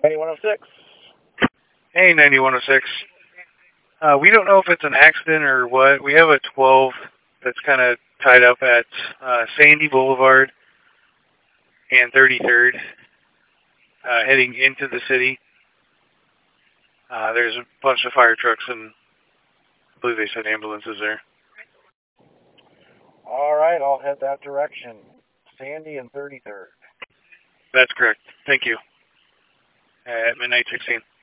9106. Hey, 9106. We don't know if it's an accident or what. We have a 12 that's kind of tied up at Sandy Boulevard and 33rd, heading into the city. There's a bunch of fire trucks and I believe they said ambulances there. All right, I'll head that direction. Sandy and 33rd. That's correct. Thank you. At midnight 16.